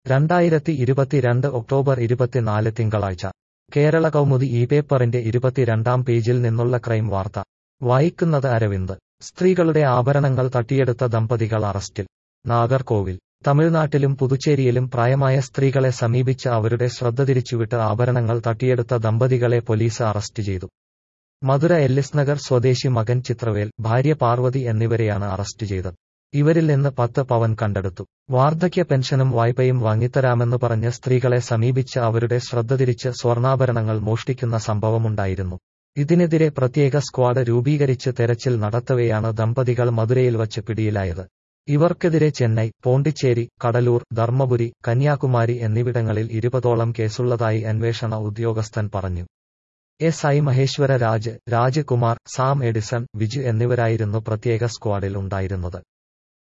2022 October 24 തിങ്കളാഴ്ച കേരള കൗമുദി ഈ പേപ്പറിന്റെ 22-ാം പേജിൽ നിന്നുള്ള ക്രൈം വാർത്ത വായിക്കുന്നത് അരവിന്ദ്. സ്ത്രീകളുടെ ആഭരണങ്ങൾ തട്ടിയെടുത്ത ദമ്പതികൾ അറസ്റ്റിൽ. നാഗർകോവിൽ. തമിഴ്നാട്ടിലും പുതുച്ചേരിയിലും പ്രായമായ സ്ത്രീകളെ സമീപിച്ച് അവരുടെ ശ്രദ്ധ തിരിച്ചുവിട്ട് ആഭരണങ്ങൾ തട്ടിയെടുത്ത ദമ്പതികളെ പോലീസ് അറസ്റ്റ് ചെയ്തു. മധുര എല്ലിസ് നഗർ സ്വദേശി മകൻ ചിത്രവേൽ, ഭാര്യ പാർവതി എന്നിവരെയാണ് അറസ്റ്റ് ചെയ്തത്. ഇവരിൽ നിന്ന് 10 പവൻ കണ്ടെടുത്തു. വാർദ്ധക്യ പെൻഷനും വായ്പയും വാങ്ങിത്തരാമെന്ന് പറഞ്ഞ് സ്ത്രീകളെ സമീപിച്ച് അവരുടെ ശ്രദ്ധ തിരിച്ച് സ്വർണ്ണാഭരണങ്ങൾ മോഷ്ടിക്കുന്ന സംഭവമുണ്ടായിരുന്നു. ഇതിനെതിരെ പ്രത്യേക സ്ക്വാഡ് രൂപീകരിച്ച് തെരച്ചിൽ നടത്തവെയാണ് ദമ്പതികൾ മധുരയിൽ വച്ച് പിടിയിലായത്. ഇവർക്കെതിരെ ചെന്നൈ, പോണ്ടിച്ചേരി, കടലൂർ, ധർമ്മപുരി, കന്യാകുമാരി എന്നിവിടങ്ങളിൽ 20ഓളം കേസുള്ളതായി അന്വേഷണ ഉദ്യോഗസ്ഥൻ പറഞ്ഞു. SI Maheswara Raj, Raj Kumar, Sam Edison, Viju എന്നിവരായിരുന്നു പ്രത്യേക സ്ക്വാഡിൽ ഉണ്ടായിരുന്നത്.